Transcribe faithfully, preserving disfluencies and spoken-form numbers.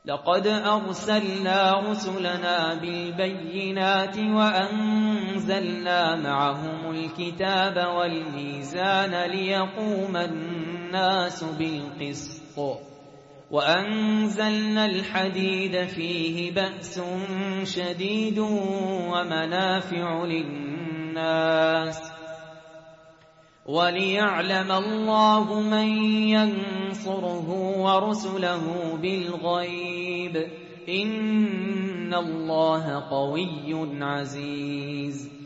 لقد أرسلنا رسلنا بالبينات وأنزلنا معهم الكتاب والميزان ليقوم الناس بالقسط وأنزلنا الحديد فيه بأس شديد ومنافع للناس وليعلم الله من ينصره ورسله بالغيب إن الله قوي عزيز